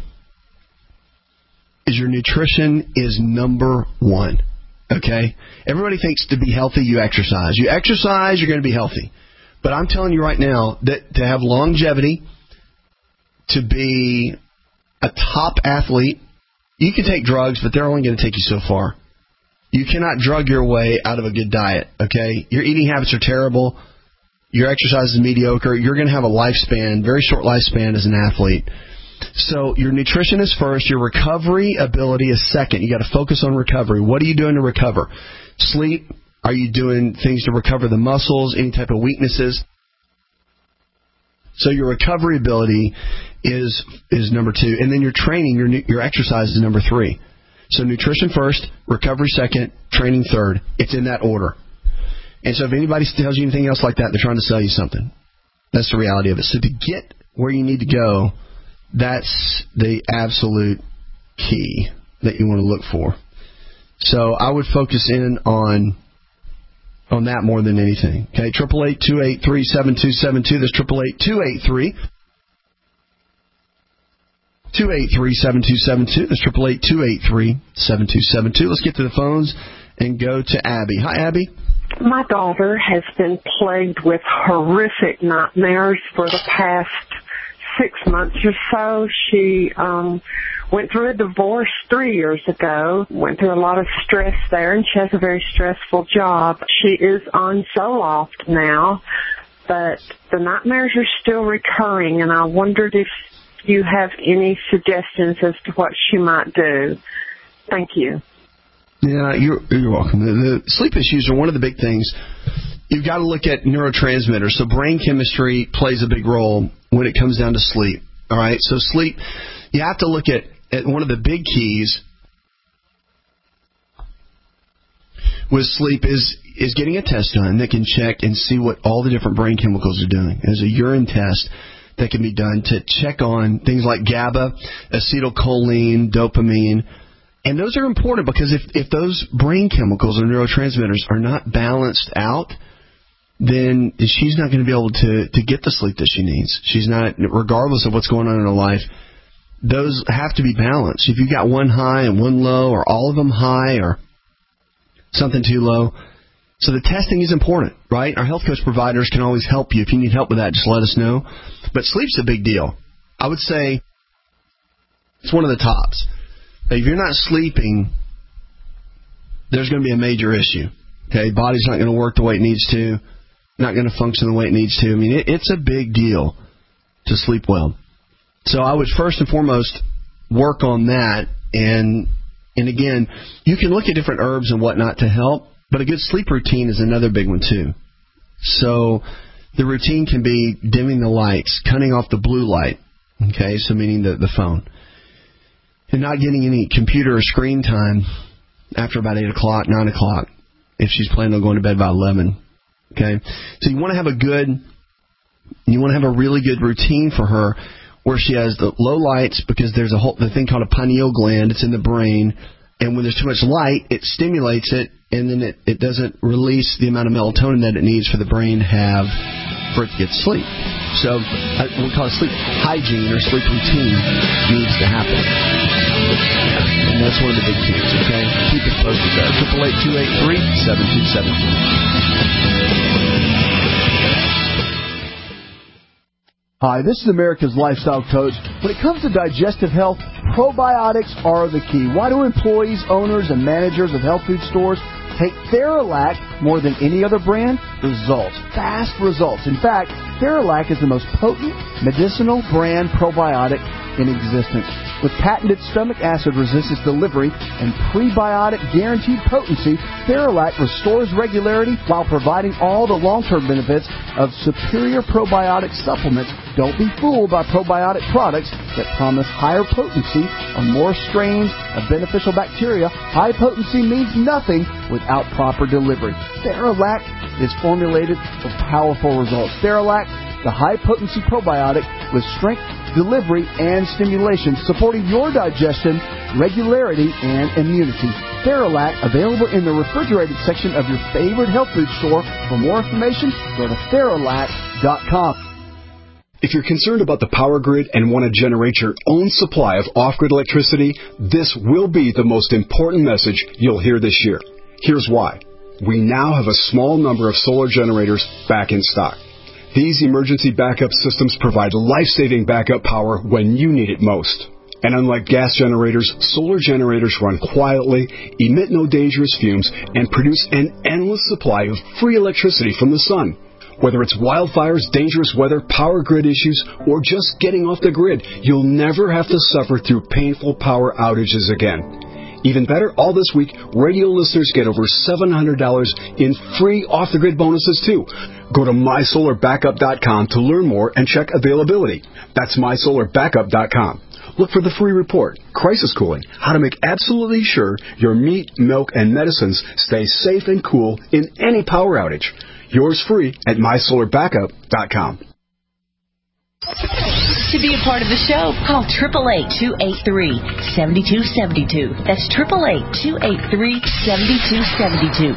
Speaker 2: is your nutrition is number one, okay? Everybody thinks to be healthy, you exercise. You exercise, you're going to be healthy. But I'm telling you right now that to have longevity, to be a top athlete, you can take drugs, but they're only going to take you so far. You cannot drug your way out of a good diet, okay? Your eating habits are terrible. Your exercise is mediocre. You're going to have a lifespan, very short lifespan as an athlete. So your nutrition is first. Your recovery ability is second. You got to focus on recovery. What are you doing to recover? Sleep. Are you doing things to recover the muscles, any type of weaknesses? So your recovery ability is is number two. And then your training, your your exercise is number three. So nutrition first, recovery second, training third. It's in that order. And so if anybody tells you anything else like that, they're trying to sell you something. That's the reality of it. So to get where you need to go, that's the absolute key that you want to look for. So I would focus in on on that more than anything. Okay, triple eight two eight three seven two seven two. That's triple eight two eight three two eight three seven two seven two. That's triple eight two eight three seven two seven two. Let's get to the phones and go to Abby. Hi, Abby.
Speaker 17: My daughter has been plagued with horrific nightmares for the past six months or so. She um went through a divorce three years ago, went through a lot of stress there, and she has a very stressful job. She is on Zoloft now, but the nightmares are still recurring, and I wondered if you have any suggestions as to what she might do. Thank you.
Speaker 2: Yeah, you're, you're welcome. The, the sleep issues are one of the big things. You've got to look at neurotransmitters. So brain chemistry plays a big role when it comes down to sleep. All right, so sleep, you have to look at, at one of the big keys with sleep is is getting a test done that can check and see what all the different brain chemicals are doing. There's a urine test that can be done to check on things like GABA, acetylcholine, dopamine. And those are important because if, if those brain chemicals or neurotransmitters are not balanced out, then she's not going to be able to, to get the sleep that she needs. She's not, regardless of what's going on in her life, those have to be balanced. If you've got one high and one low, or all of them high, or something too low. So the testing is important, right? Our health coach providers can always help you. If you need help with that, just let us know. But sleep's a big deal. I would say it's one of the tops. If you're not sleeping, there's going to be a major issue. Okay, body's not going to work the way it needs to, not going to function the way it needs to. I mean, it, it's a big deal to sleep well. So I would first and foremost work on that. And and again, you can look at different herbs and whatnot to help, but a good sleep routine is another big one too. So the routine can be dimming the lights, cutting off the blue light. Okay, so meaning the, the phone. And not getting any computer or screen time after about eight o'clock, nine o'clock, if she's planning on going to bed by eleven. Okay? So you want to have a good, you want to have a really good routine for her where she has the low lights because there's a whole the thing called a pineal gland. It's in the brain. And when there's too much light, it stimulates it, and then it, it doesn't release the amount of melatonin that it needs for the brain to have for it to get sleep. So uh, we call it sleep hygiene or sleep routine needs to happen. And that's one of the big keys, okay? Keep it posted there. eight eight eight, two eight three, seven two seven two. Hi, this is America's Lifestyle Coach. When it comes to digestive health, probiotics are the key. Why do employees, owners, and managers of health food stores take Theralac more than any other brand? Results. Fast results. In fact, Theralac is the most potent medicinal brand probiotic in existence. With patented stomach acid resistance delivery and prebiotic guaranteed potency, Theralac restores regularity while providing all the long-term benefits of superior probiotic supplements. Don't be fooled by probiotic products that promise higher potency or more strains of beneficial bacteria. High potency means nothing without proper delivery. Theralac is formulated for powerful results. Theralac, the high-potency probiotic with strength, delivery, and stimulation, supporting your digestion, regularity, and immunity. Theralac, available in the refrigerated section of your favorite health food store. For more information, go to Theralac dot com.
Speaker 18: If you're concerned about the power grid and want to generate your own supply of off-grid electricity, this will be the most important message you'll hear this year. Here's why. We now have a small number of solar generators back in stock. These emergency backup systems provide life-saving backup power when you need it most. And unlike gas generators, solar generators run quietly, emit no dangerous fumes, and produce an endless supply of free electricity from the sun. Whether it's wildfires, dangerous weather, power grid issues, or just getting off the grid, you'll never have to suffer through painful power outages again. Even better, all this week, radio listeners get over seven hundred dollars in free off-the-grid bonuses, too. Go to my solar backup dot com to learn more and check availability. That's my solar backup dot com. Look for the free report, Crisis Cooling, how to make absolutely sure your meat, milk, and medicines stay safe and cool in any power outage. Yours free at my solar backup dot com.
Speaker 19: To be a part of the show, call eight eight eight, two eight three, seven two seven two. That's eight eight eight, two eight three, seven two seven two.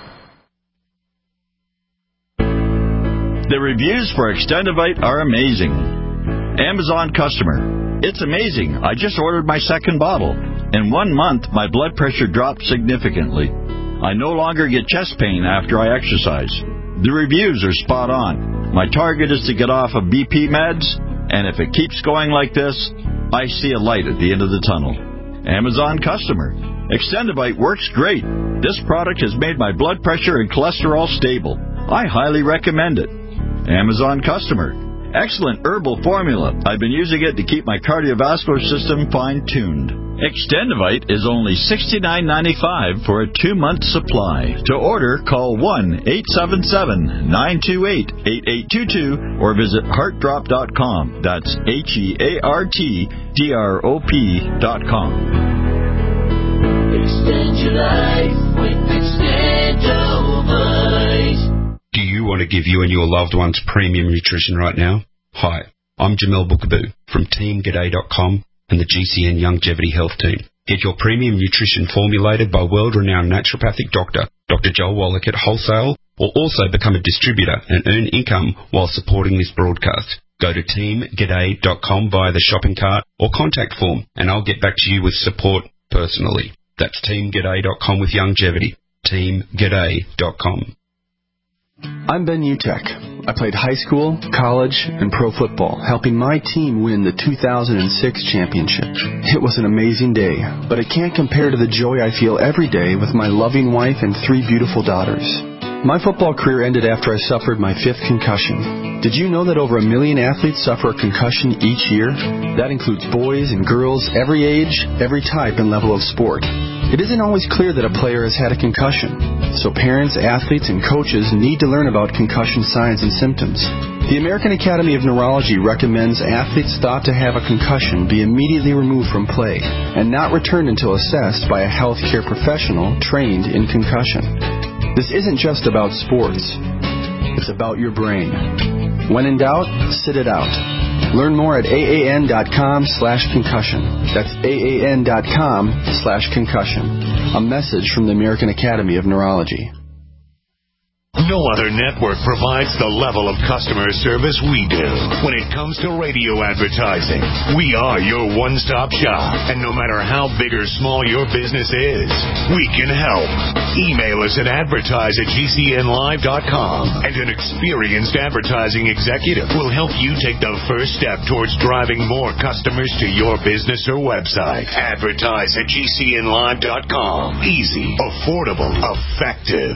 Speaker 20: The reviews for Extendivite are amazing. Amazon customer. It's amazing. I just ordered my second bottle. In one month, my blood pressure dropped significantly. I no longer get chest pain after I exercise. The reviews are spot on. My target is to get off of B P meds, and if it keeps going like this, I see a light at the end of the tunnel. Amazon customer. Extendivite works great. This product has made my blood pressure and cholesterol stable. I highly recommend it. Amazon customer. Excellent herbal formula. I've been using it to keep my cardiovascular system fine-tuned. Extendivite is only sixty-nine ninety-five for a two-month supply. To order, call one eight seven seven, nine two eight, eight eight two two or visit heart drop dot com. That's H E A R T D R O P dot com.
Speaker 21: Extend your life with Extendivite.
Speaker 22: Do you want to give you and your loved ones premium nutrition right now? Hi, I'm Jamel Bookaboo from team g'day dot com and the G C N Longevity Health Team. Get your premium nutrition formulated by world-renowned naturopathic doctor, Doctor Joel Wallach at wholesale, or also become a distributor and earn income while supporting this broadcast. Go to team g'day dot com via the shopping cart or contact form, and I'll get back to you with support personally. That's team g'day dot com with longevity. team g'day dot com.
Speaker 23: I'm Ben Utek. I played high school, college, and pro football, helping my team win the two thousand six championship. It was an amazing day, but it can't compare to the joy I feel every day with my loving wife and three beautiful daughters. My football career ended after I suffered my fifth concussion. Did you know that over a million athletes suffer a concussion each year? That includes boys and girls, every age, every type and level of sport. It isn't always clear that a player has had a concussion, so parents, athletes, and coaches need to learn about concussion signs and symptoms. The American Academy of Neurology recommends athletes thought to have a concussion be immediately removed from play and not returned until assessed by a healthcare professional trained in concussion. This isn't just about sports. It's about your brain. When in doubt, sit it out. Learn more at aan.com slash concussion. That's aan.com slash concussion. A message from the American Academy of Neurology.
Speaker 8: No other network provides the level of customer service we do. When it comes to radio advertising, we are your one-stop shop. And no matter how big or small your business is, we can help. Email us at advertise at G C N live dot com, and an experienced advertising executive will help you take the first step towards driving more customers to your business or website. Advertise at G C N live dot com. Easy, affordable, effective.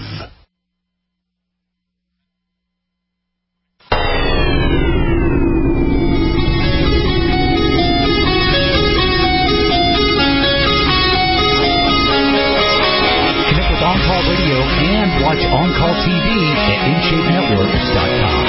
Speaker 10: On-Call Radio and watch On-Call T V at in shape networks dot com.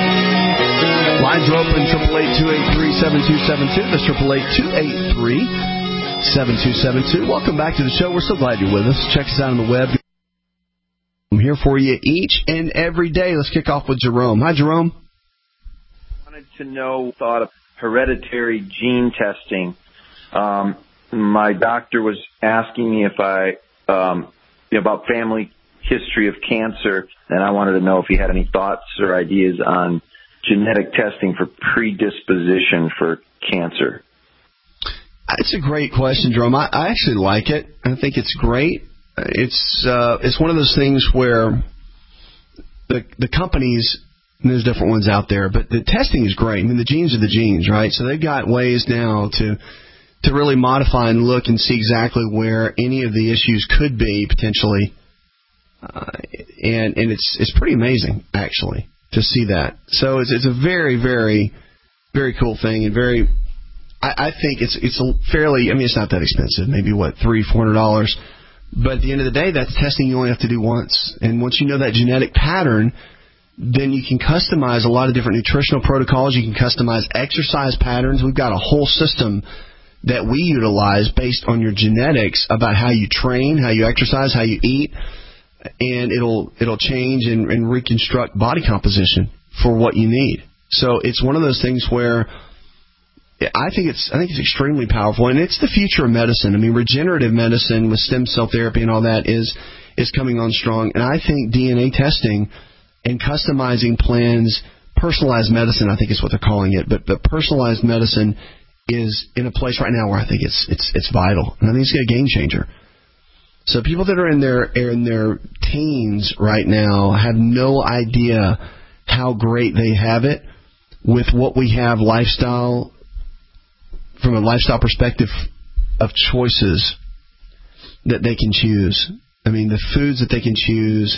Speaker 2: Lines are open, triple eight, two eight three, seven two seven two. That's triple eight, two eight three, seven two seven two. Welcome back to the show. We're so glad you're with us. Check us out on the web. I'm here for you each and every day. Let's kick off with Jerome. Hi, Jerome.
Speaker 1: I wanted to know, thought of hereditary gene testing. Um, my doctor was asking me if I... Um, about family history of cancer, and I wanted to know if you had any thoughts or ideas on genetic testing for predisposition for cancer.
Speaker 2: It's a great question, Jerome. I, I actually like it. I think it's great. It's uh, it's one of those things where the the companies, and there's different ones out there, but the testing is great. I mean, the genes are the genes, right? So they've got ways now to to really modify and look and see exactly where any of the issues could be potentially, uh, and and it's it's pretty amazing actually to see that. So it's it's a very very very cool thing, and very I, I think it's it's a fairly I mean it's not that expensive, maybe what three four hundred dollars, but at the end of the day that's testing you only have to do once, and once you know that genetic pattern, then you can customize a lot of different nutritional protocols. You can customize exercise patterns. We've got a whole system that we utilize based on your genetics about how you train, how you exercise, how you eat, and it'll it'll change and, and reconstruct body composition for what you need. So it's one of those things where I think it's I think it's extremely powerful, and it's the future of medicine. I mean, regenerative medicine with stem cell therapy and all that is is coming on strong, and I think D N A testing and customizing plans, personalized medicine, I think is what they're calling it, but but personalized medicine is in a place right now where I think it's it's it's vital, and I think it's a game changer. So people that are in their in their teens right now have no idea how great they have it with what we have lifestyle from a lifestyle perspective of choices that they can choose. I mean, the foods that they can choose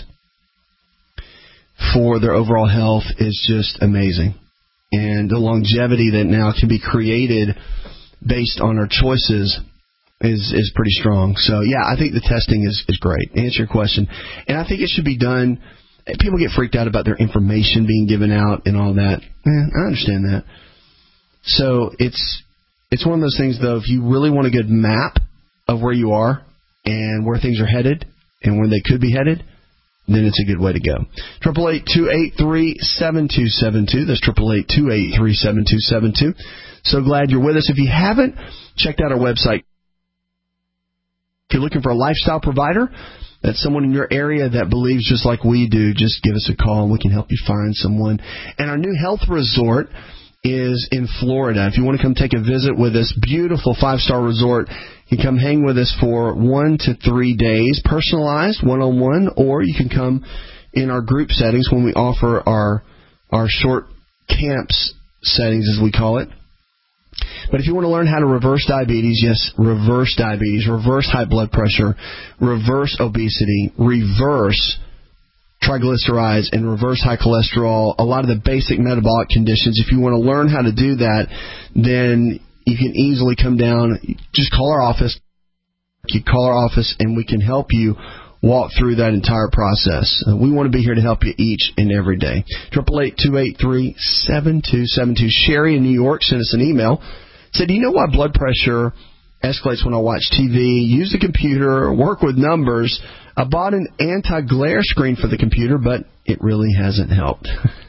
Speaker 2: for their overall health is just amazing. And the longevity that now can be created based on our choices is is pretty strong. So, yeah, I think the testing is, is great. To answer your question. And I think it should be done. People get freaked out about their information being given out and all that. Eh, I understand that. So it's it's one of those things, though, if you really want a good map of where you are and where things are headed and where they could be headed, then it's a good way to go. Triple eight two eight three seven two seven two. That's triple eight two eight three seven two seven two. So glad you're with us. If you haven't checked out our website, if you're looking for a lifestyle provider, that's someone in your area that believes just like we do, just give us a call and we can help you find someone. And our new health resort is in Florida. If you want to come take a visit with us, beautiful five-star resort. You can come hang with us for one to three days, personalized, one-on-one, or you can come in our group settings when we offer our our short camps settings, as we call it. But if you want to learn how to reverse diabetes, yes, reverse diabetes, reverse high blood pressure, reverse obesity, reverse triglycerides, and reverse high cholesterol, a lot of the basic metabolic conditions, if you want to learn how to do that, then you can easily come down, just call our office. You call our office and we can help you walk through that entire process. Uh, we want to be here to help you each and every day. triple eight two eight three seven two seven two. Sherry in New York sent us an email. Said, do you know why blood pressure escalates when I watch T V, use the computer, work with numbers? I bought an anti-glare screen for the computer, but it really hasn't helped.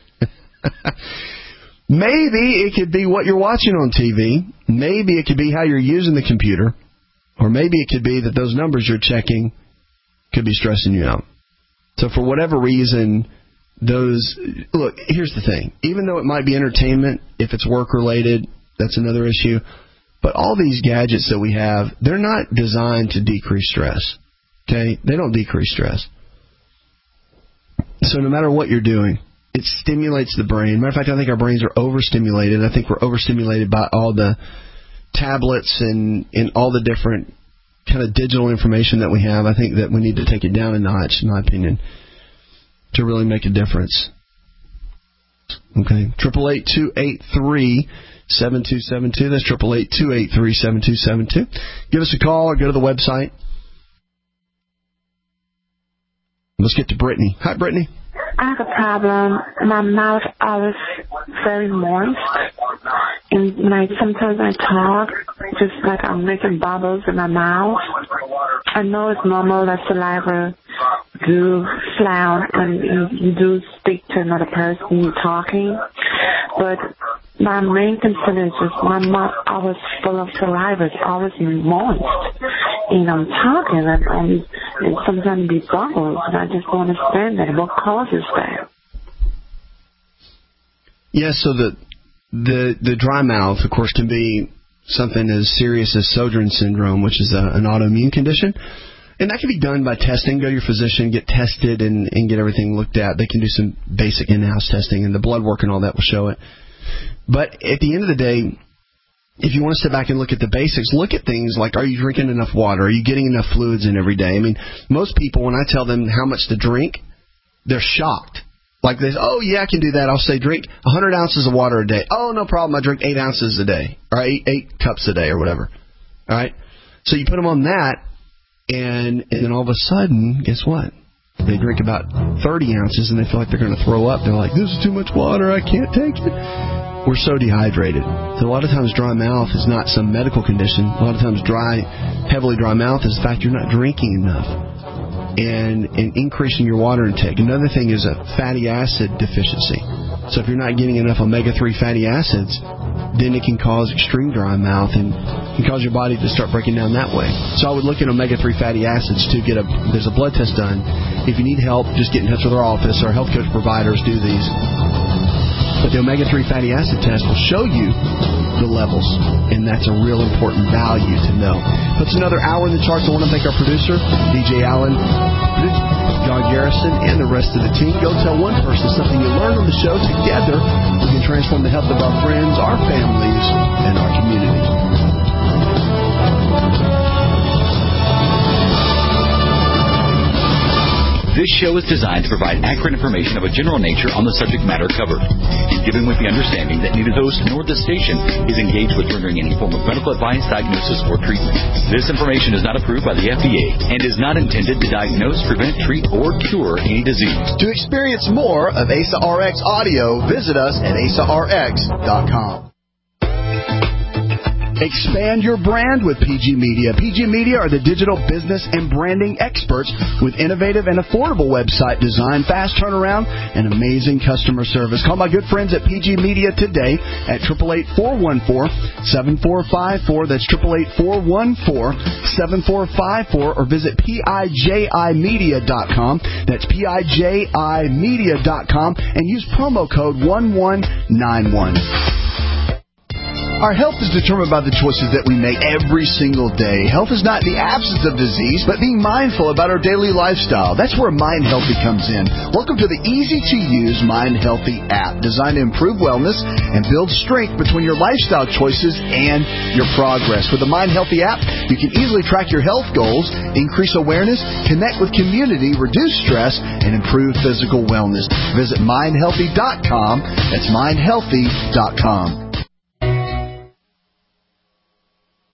Speaker 2: Maybe it could be what you're watching on T V. Maybe it could be how you're using the computer. Or maybe it could be that those numbers you're checking could be stressing you out. So for whatever reason, those look. Here's the thing: even though it might be entertainment, if it's work related, that's another issue. But all these gadgets that we have, they're not designed to decrease stress. Okay, they don't decrease stress. So no matter what you're doing, it stimulates the brain. Matter of fact, I think our brains are overstimulated. I think we're overstimulated by all the tablets and, and all the different kind of digital information that we have. I think that we need to take it down a notch, in my opinion, to really make a difference. Okay, triple eight two eight three seven two seven two. That's triple eight two eight three seven two seven two. Give us a call or go to the website. Let's get to Brittany. Hi, Brittany.
Speaker 3: I have a problem. My mouth always very moist, and like sometimes I talk, just like I'm making bubbles in my mouth. I know it's normal that saliva do flow when you, you do speak to another person you're talking, but my main concern is just my mouth always full of saliva. It's always moist. And I'm talking, and, and, and sometimes be bubbles, and I just don't understand that. What causes that?
Speaker 2: Yeah, so the the the dry mouth, of course, can be something as serious as Sjogren's syndrome, which is a, an autoimmune condition. And that can be done by testing. Go to your physician, get tested, and, and get everything looked at. They can do some basic in-house testing, and the blood work and all that will show it. But at the end of the day, if you want to step back and look at the basics, look at things like, are you drinking enough water? Are you getting enough fluids in every day? I mean, most people, when I tell them how much to drink, they're shocked. Like they say, oh, yeah, I can do that. I'll say drink one hundred ounces of water a day. Oh, no problem. I drink eight ounces a day, or eight, eight cups a day or whatever. All right? So you put them on that, and, and then all of a sudden, guess what? They drink about thirty ounces, and they feel like they're going to throw up. They're like, this is too much water. I can't take it. We're so dehydrated. So a lot of times dry mouth is not some medical condition. A lot of times dry, heavily dry mouth is the fact you're not drinking enough and, and increasing your water intake. Another thing is a fatty acid deficiency. So if you're not getting enough omega three fatty acids, then it can cause extreme dry mouth and can cause your body to start breaking down that way. So I would look at omega three fatty acids to get a, there's a blood test done. If you need help, just get in touch with our office. Our health coach providers do these. But the omega three fatty acid test will show you the levels, and that's a real important value to know. That's another hour in the charts. I want to thank our producer, D J Allen, John Garrison, and the rest of the team. Go tell one person something you learned on the show. Together, we can transform the health of our friends, our families, and our community.
Speaker 10: This show is designed to provide accurate information of a general nature on the subject matter covered, and given with the understanding that neither host nor the station is engaged with rendering any form of medical advice, diagnosis, or treatment. This information is not approved by the F D A and is not intended to diagnose, prevent, treat, or cure any disease.
Speaker 2: To experience more of A S A R X audio, visit us at A S A R X dot com. Expand your brand with P G Media. P G Media are the digital business and branding experts with innovative and affordable website design, fast turnaround, and amazing customer service. Call my good friends at P G Media today at eight eight eight, four one four, seven four five four. That's eight eight eight, four one four, seven four five four, or visit P I J I media dot com. That's P I J I media dot com and use promo code one one nine one. Our health is determined by the choices that we make every single day. Health is not the absence of disease, but being mindful about our daily lifestyle. That's where Mind Healthy comes in. Welcome to the easy-to-use Mind Healthy app, designed to improve wellness and build strength between your lifestyle choices and your progress. With the Mind Healthy app, you can easily track your health goals, increase awareness, connect with community, reduce stress, and improve physical wellness. Visit mind healthy dot com. That's mind healthy dot com.